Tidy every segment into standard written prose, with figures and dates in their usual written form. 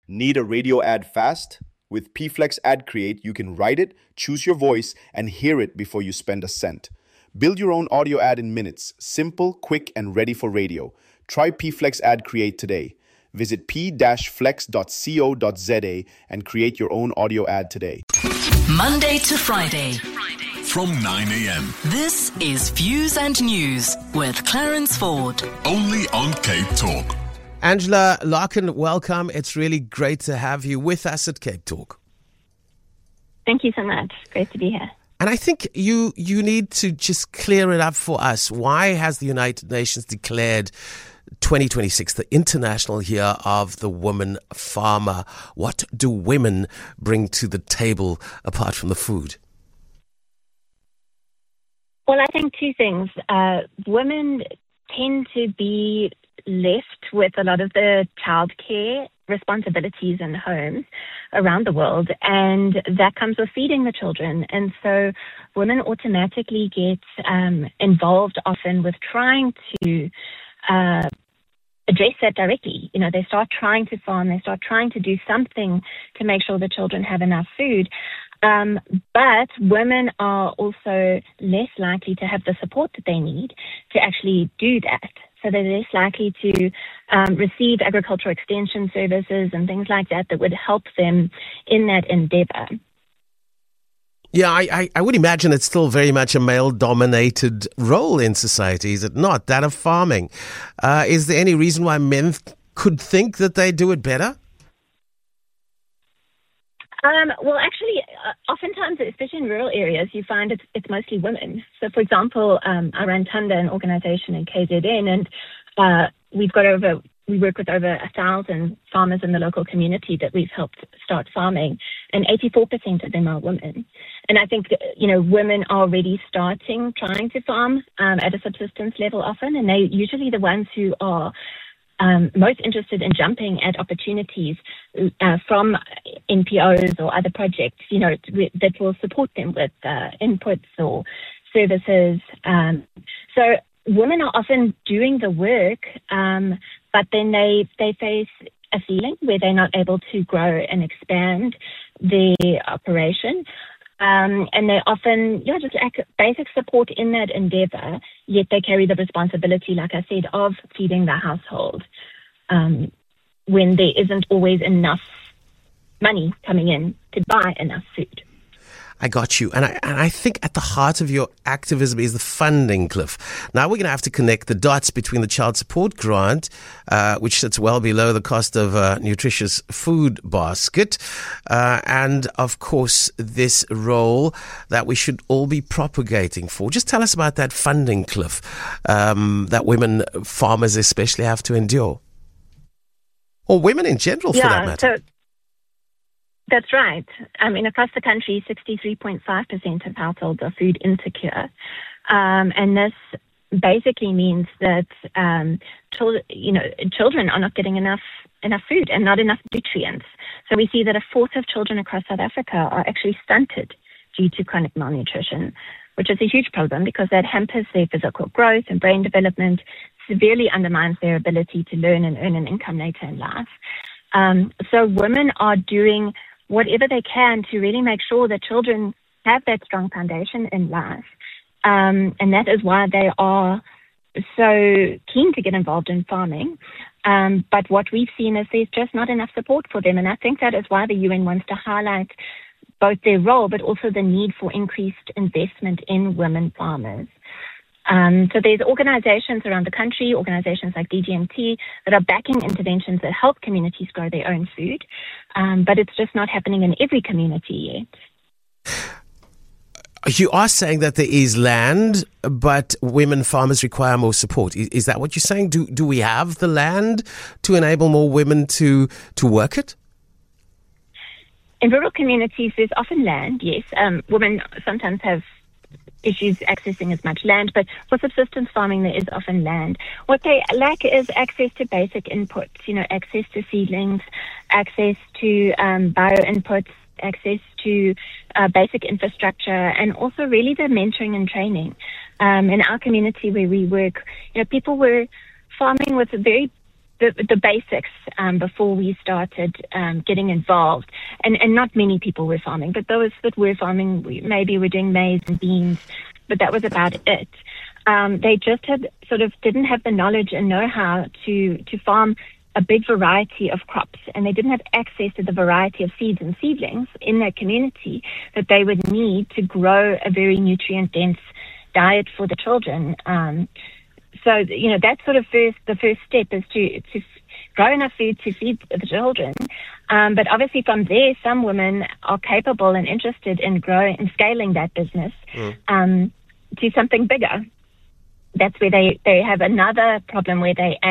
Need a radio ad fast? With PFlex Ad Create, you can write it, choose your voice, and hear it before you spend a cent. Build your own audio ad in minutes. Simple, quick, and ready for radio. Try PFlex Ad Create today. Visit p-flex.co.za and create your own audio ad today. Monday to Friday from 9 a.m. This is Views and News with Clarence Ford. Only on Cape Talk. Angela Larkin, welcome. It's really great to have you with us at Cape Talk. Thank you so much. Great to be here. And I think you need to just clear it up for us. Why has the United Nations declared 2026 the International Year of the Woman Farmer? What do women bring to the table apart from the food? Well, I think two things. Women tend to be left with a lot of the childcare responsibilities in homes around the world, and that comes with feeding the children. And so women automatically get involved often with trying to address that directly. You know, they start trying to farm, they start trying to do something to make sure the children have enough food. But women are also less likely to have the support that they need to actually do that. So they're less likely to receive agricultural extension services and things like that would help them in that endeavor. Yeah, I would imagine it's still very much a male-dominated role in society, is it not? That of farming. Is there any reason why men could think that they do it better? Well, actually, oftentimes, especially in rural areas, you find it's mostly women. So, for example, I run Tanda, an organization in KZN, and we work with over 1,000 farmers in the local community that we've helped start farming, and 84% of them are women. And I think, women are already trying to farm at a subsistence level often, and they're usually the ones who are most interested in jumping at opportunities from NPOs or other projects, that will support them with inputs or services. So women are often doing the work, but then they face a ceiling where they're not able to grow and expand their operation. And they often, just lack basic support in that endeavor, yet they carry the responsibility, like I said, of feeding the household when there isn't always enough money coming in to buy enough food. I got you. And I think at the heart of your activism is the funding cliff. Now we're going to have to connect the dots between the child support grant, which sits well below the cost of a nutritious food basket, and of course this role that we should all be propagating for. Just tell us about that funding cliff that women farmers especially have to endure. Or women in general, for that matter. That's right. Across the country, 63.5% of households are food insecure. And this basically means that, children are not getting enough food and not enough nutrients. So we see that a fourth of children across South Africa are actually stunted due to chronic malnutrition, which is a huge problem because that hampers their physical growth and brain development, severely undermines their ability to learn and earn an income later in life. So women are doing whatever they can to really make sure that children have that strong foundation in life. And that is why they are so keen to get involved in farming. But what we've seen is there's just not enough support for them. And I think that is why the UN wants to highlight both their role, but also the need for increased investment in women farmers. So there's organizations around the country, organizations like DGMT, that are backing interventions that help communities grow their own food. But it's just not happening in every community yet. You are saying that there is land, but women farmers require more support. Is that what you're saying? Do we have the land to enable more women to work it? In rural communities, there's often land, yes. Women sometimes have issues accessing as much land, but for subsistence farming, there is often land. What they lack is access to basic inputs, access to seedlings, access to bio inputs, access to basic infrastructure, and also really the mentoring and training. In our community where we work, people were farming with very the basics before we started getting involved. And not many people were farming, but those that were farming maybe were doing maize and beans, but that was about it. They just didn't have the knowledge and know-how to farm a big variety of crops, and they didn't have access to the variety of seeds and seedlings in their community that they would need to grow a very nutrient-dense diet for the children. So, that's the first step is to grow enough food to feed the children. But obviously from there, some women are capable and interested in growing and scaling that business to something bigger. That's where they have another problem where they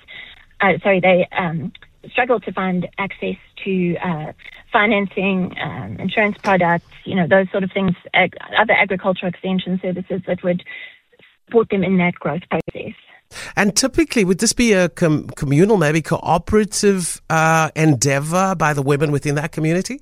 struggle to find access to financing, insurance products, those sort of things, other agricultural extension services that would support them in that growth process. And typically, would this be a communal, maybe cooperative endeavor by the women within that community?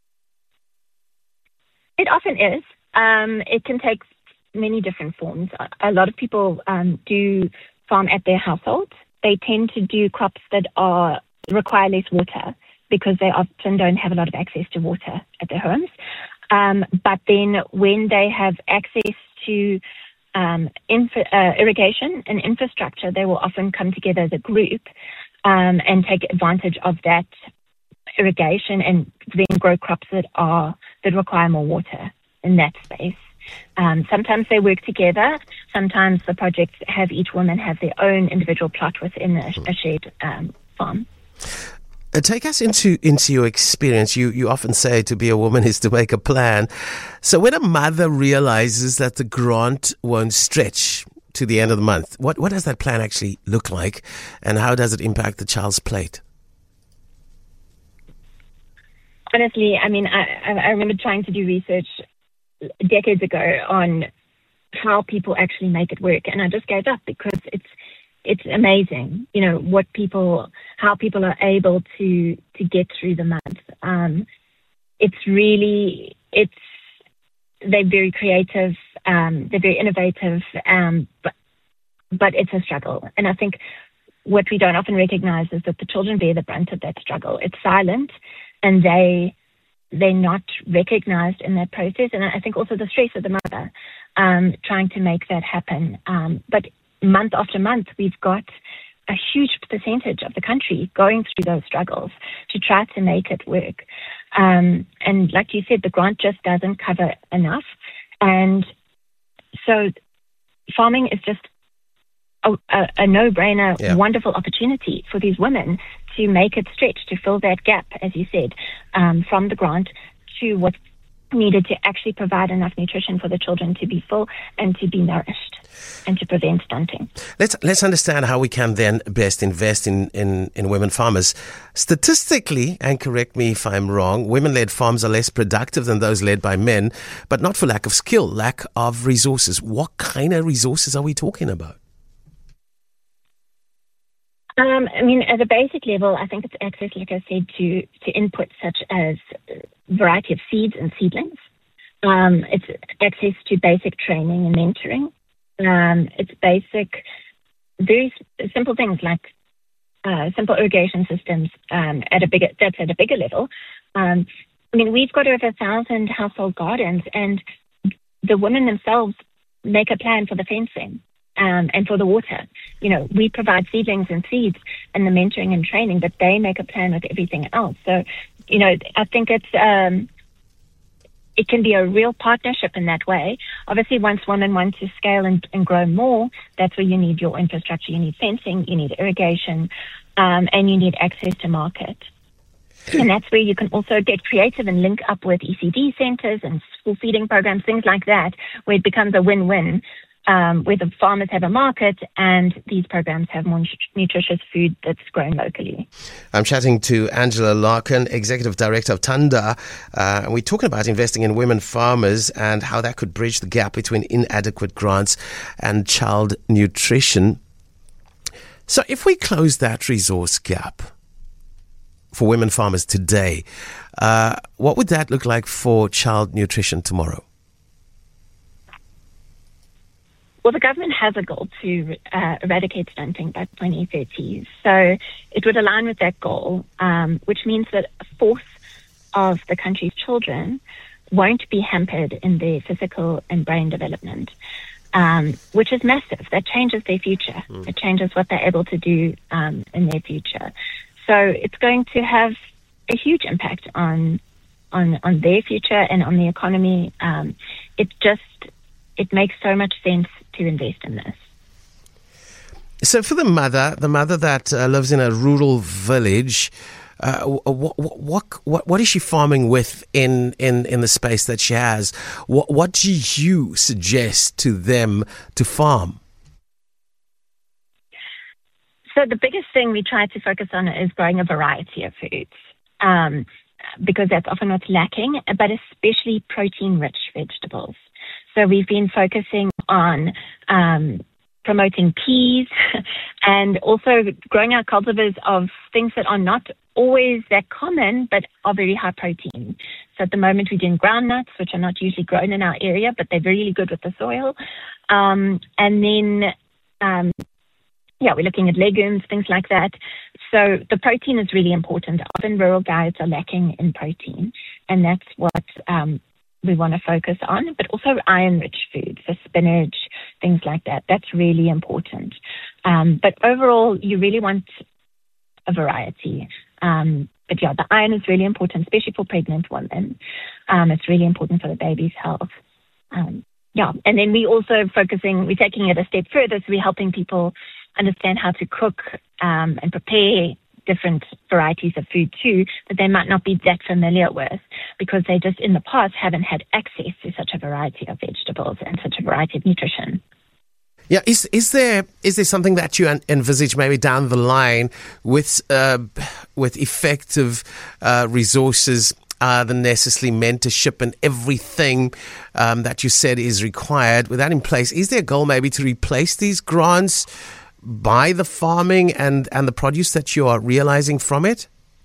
It often is. It can take many different forms. A lot of people do farm at their household. They tend to do crops that require less water because they often don't have a lot of access to water at their homes. But then when they have access to irrigation and infrastructure, they will often come together as a group and take advantage of that irrigation and then grow crops that require more water in that space. Sometimes they work together. Sometimes the projects have each woman have their own individual plot within a shared farm. Take us into your experience. You often say to be a woman is to make a plan. So when a mother realizes that the grant won't stretch to the end of the month, what does that plan actually look like, and how does it impact the child's plate? Honestly, I mean, I remember trying to do research decades ago on how people actually make it work, and I just gave up because it's amazing, how people are able to get through the month. They're very creative, they're very innovative, but it's a struggle. And I think what we don't often recognize is that the children bear the brunt of that struggle. It's silent, and they're not recognized in that process. And I think also the stress of the mother trying to make that happen. But month after month, we've got a huge percentage of the country going through those struggles to try to make it work. And like you said, the grant just doesn't cover enough. And so farming is just a no-brainer, wonderful opportunity for these women to make it stretch, to fill that gap, as you said, from the grant to what's needed to actually provide enough nutrition for the children to be full and to be nourished and to prevent stunting. Let's understand how we can then best invest in women farmers. Statistically, and correct me if I'm wrong, women-led farms are less productive than those led by men, but not for lack of skill, lack of resources. What kind of resources are we talking about? At a basic level, I think it's access, like I said, to inputs such as a variety of seeds and seedlings. It's access to basic training and mentoring. It's basic, very simple things like simple irrigation systems at a bigger level. We've got over 1,000 household gardens, and the women themselves make a plan for the fencing. And for the water, we provide seedlings and seeds and the mentoring and training, but they make a plan with everything else. So, I think it can be a real partnership in that way. Obviously, once women want to scale and grow more, that's where you need your infrastructure. You need fencing, you need irrigation, and you need access to market. And that's where you can also get creative and link up with ECD centers and school feeding programs, things like that, where it becomes a win-win. Where the farmers have a market and these programs have more nutritious food that's grown locally. I'm chatting to Angela Larkin, Executive Director of Tanda, and we're talking about investing in women farmers and how that could bridge the gap between inadequate grants and child nutrition. So if we close that resource gap for women farmers today, what would that look like for child nutrition tomorrow? Well, the government has a goal to eradicate stunting by 2030. So it would align with that goal, which means that a fourth of the country's children won't be hampered in their physical and brain development, which is massive. That changes their future. It changes what they're able to do in their future. So it's going to have a huge impact on their future and on the economy. It makes so much sense to invest in this. So for the mother that lives in a rural village, what is she farming with in the space that she has? What do you suggest to them to farm? So the biggest thing we try to focus on is growing a variety of foods, because that's often what's lacking, but especially protein-rich vegetables. So we've been focusing on promoting peas and also growing our cultivars of things that are not always that common, but are very high protein. So at the moment we're doing groundnuts, which are not usually grown in our area, but they're really good with the soil. And then, we're looking at legumes, things like that. So the protein is really important. Often rural diets are lacking in protein, and that's what we want to focus on, but also iron-rich foods, so spinach, things like that. That's really important. But overall, you really want a variety. But the iron is really important, especially for pregnant women. It's really important for the baby's health. And then we're taking it a step further, so we're helping people understand how to cook and prepare different varieties of food too that they might not be that familiar with, because they just in the past haven't had access to such a variety of vegetables and such a variety of nutrition. Yeah, is there something that you envisage maybe down the line with effective resources, the necessary mentorship and everything that you said is required? With that in place, is there a goal maybe to replace these grants by the farming and the produce that you are realizing from it?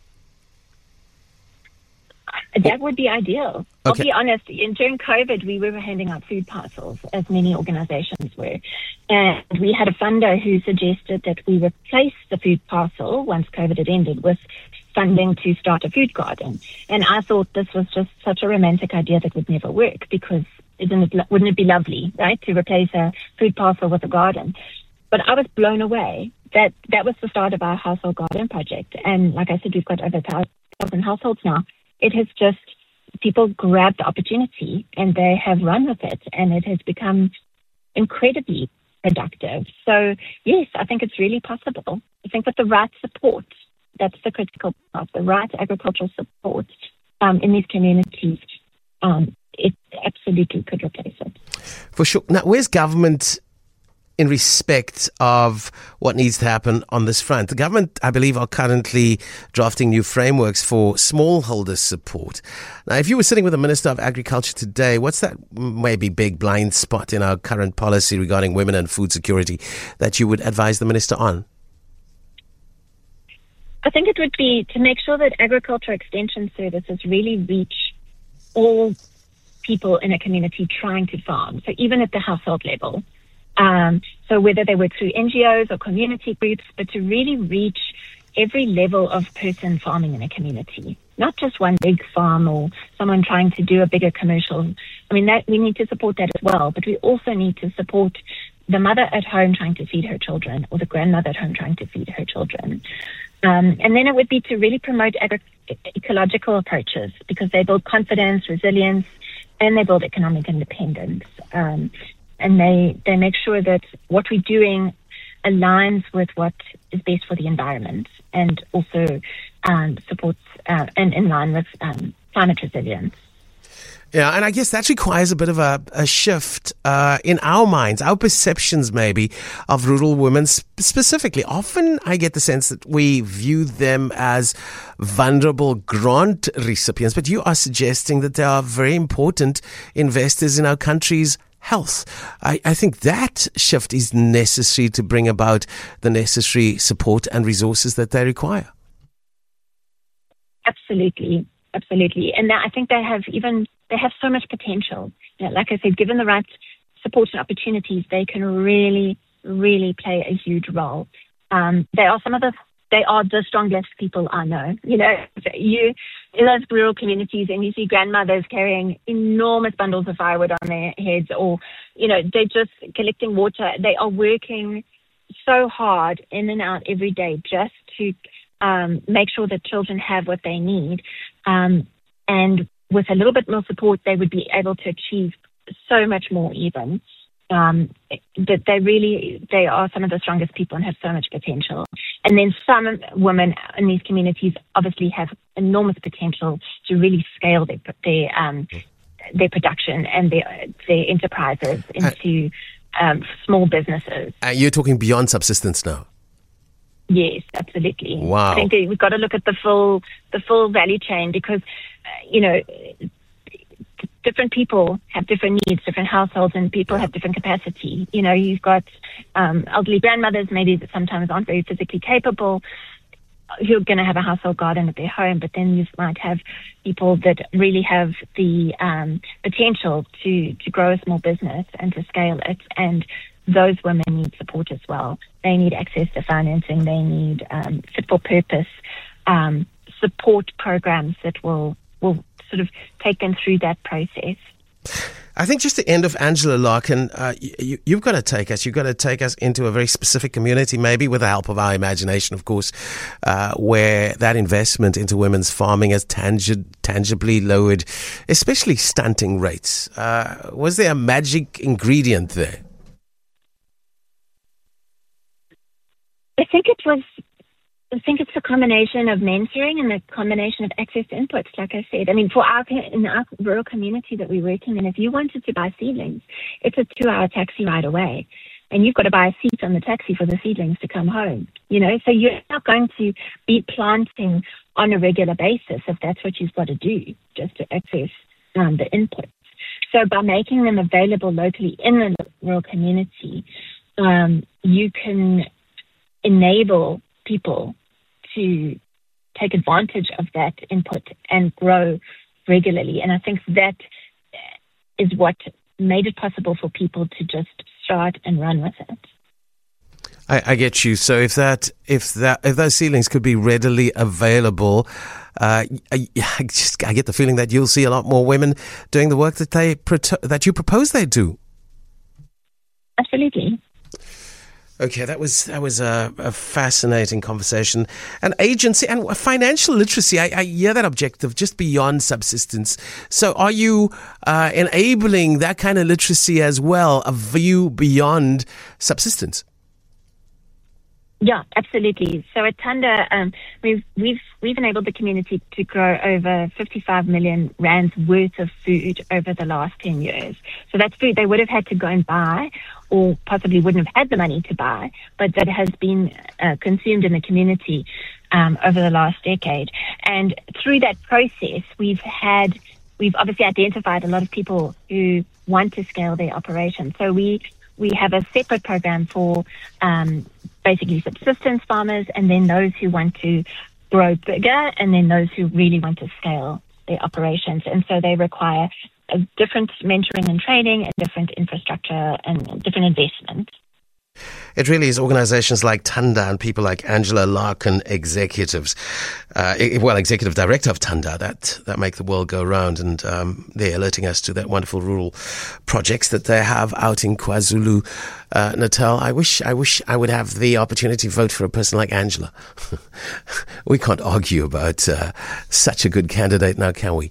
That would be ideal. Okay. I'll be honest, during COVID, we were handing out food parcels, as many organizations were. And we had a funder who suggested that we replace the food parcel, once COVID had ended, with funding to start a food garden. And I thought this was just such a romantic idea that would never work, because wouldn't it be lovely, right, to replace a food parcel with a garden? But I was blown away that was the start of our household garden project. And like I said, we've got over 1,000 households now. It has just, people grabbed the opportunity and they have run with it, and it has become incredibly productive. So yes, I think it's really possible. I think with the right support, that's the critical part, the right agricultural support in these communities, it absolutely could replace it. For sure. Now, where's government in respect of what needs to happen on this front? The government, I believe, are currently drafting new frameworks for smallholder support. Now, if you were sitting with the Minister of Agriculture today, what's that maybe big blind spot in our current policy regarding women and food security that you would advise the Minister on? I think it would be to make sure that agriculture extension services really reach all people in a community trying to farm, so even at the household level. So whether they work through NGOs or community groups, but to really reach every level of person farming in a community, not just one big farm or someone trying to do a bigger commercial. I mean, that we need to support that as well, but we also need to support the mother at home trying to feed her children, or the grandmother at home trying to feed her children. And then it would be to really promote ecological approaches, because they build confidence, resilience, and they build economic independence. And they make sure that what we're doing aligns with what is best for the environment, and also supports and in line with climate resilience. Yeah, and I guess that requires a bit of a shift in our minds, our perceptions maybe of rural women specifically. Often I get the sense that we view them as vulnerable grant recipients, but you are suggesting that they are very important investors in our country's health. I think that shift is necessary to bring about the necessary support and resources that they require. Absolutely. And I think they have so much potential. Like I said, given the right support and opportunities, they can really, really play a huge role. They are the strongest people I know. You know, you in those rural communities, and you see grandmothers carrying enormous bundles of firewood on their heads, or, you know, they're just collecting water. They are working so hard in and out every day just to make sure that children have what they need. And with a little bit more support, they would be able to achieve so much more even. That they are some of the strongest people and have so much potential. And then some women in these communities obviously have enormous potential to really scale their production and their enterprises into small businesses. You're talking beyond subsistence now. Yes, absolutely. Wow. I think we've got to look at the full value chain, because different people have different needs, different households, and people have different capacity. You know, you've got elderly grandmothers, maybe that sometimes aren't very physically capable, who are going to have a household garden at their home, but then you might have people that really have the potential to grow a small business and to scale it, and those women need support as well. They need access to financing. They need fit for purpose support programs that will sort of take them through that process. I think just the end of Angela Larkin, you've got to take us into a very specific community, maybe with the help of our imagination, of course, where that investment into women's farming has tangibly lowered, especially stunting rates. Was there a magic ingredient there? I think it's a combination of mentoring and a combination of access to inputs, like I said. I mean, in our rural community that we're working in, if you wanted to buy seedlings, it's a 2-hour taxi ride away. And you've got to buy a seat on the taxi for the seedlings to come home, you know. So you're not going to be planting on a regular basis if that's what you've got to do, just to access the inputs. So by making them available locally in the rural community, you can enable people to take advantage of that input and grow regularly. And I think that is what made it possible for people to just start and run with it. I get you. So if those seedlings could be readily available, I get the feeling that you'll see a lot more women doing the work that you propose they do. Absolutely. Okay, that was a fascinating conversation. And agency and financial literacy, I hear that objective just beyond subsistence. So are you enabling that kind of literacy as well, a view beyond subsistence? Yeah, absolutely. So at Thanda, we've enabled the community to grow over 55 million rands worth of food over the last 10 years. So that's food they would have had to go and buy, or possibly wouldn't have had the money to buy, but that has been consumed in the community over the last decade. And through that process, we've obviously identified a lot of people who want to scale their operation. So we have a separate program for basically subsistence farmers, and then those who want to grow bigger, and then those who really want to scale their operations. And so they require a different mentoring and training, and different infrastructure and different investment. It really is organizations like Thanda and people like Angela Larkin, executive director of Thanda, that make the world go round, and they're alerting us to that wonderful rural projects that they have out in KwaZulu Natal. I wish I would have the opportunity to vote for a person like Angela. We can't argue about such a good candidate now, can we?